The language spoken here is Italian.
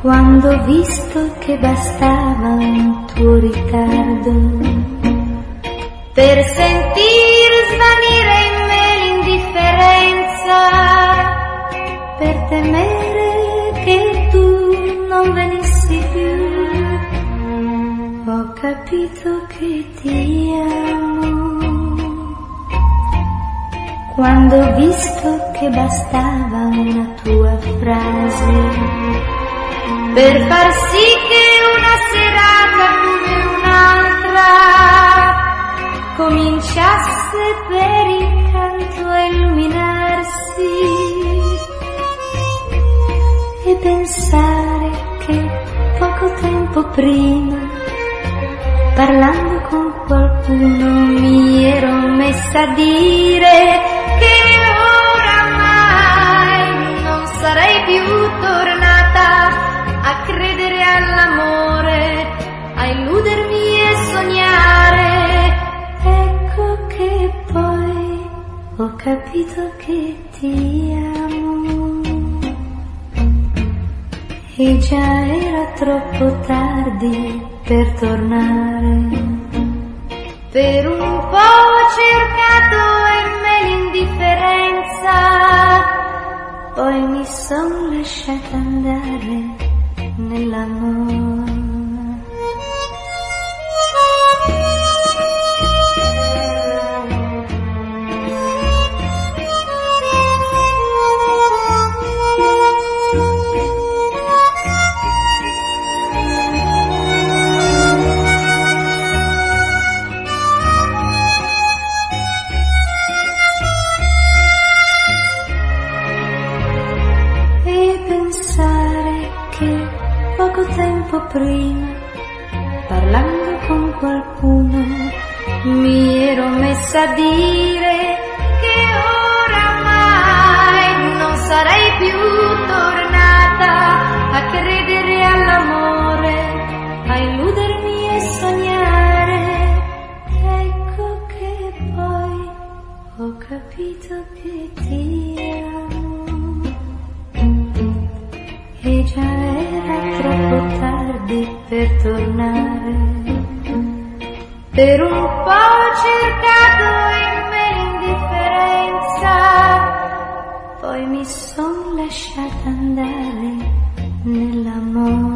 Quando ho visto che bastava un tuo ritardo per sentir svanire in me l'indifferenza, per temere che tu non venissi più, ho capito che ti amo. Quando ho visto che bastava una tua frase per far sì che una serata come un'altra cominciasse per incanto a illuminarsi, e pensare che poco tempo prima, parlando con qualcuno, mi ero messa a dire che oramai non sarei più tornata a credere all'amore, a illudermi e sognare. Ecco che poi ho capito che ti amo, e già era troppo tardi per tornare. Per un po' ho cercato in me l'indifferenza, poi mi son lasciata andare nell'amore. Poco tempo prima, parlando con qualcuno, mi ero messa a dire che oramai non sarei più tornata a credere all'amore, a illudermi e sognare. Ecco che poi ho capito che ti amo, e già era troppo tardi per tornare. Per un po' ho cercato in me l'indifferenza, poi mi son lasciata andare nell'amore.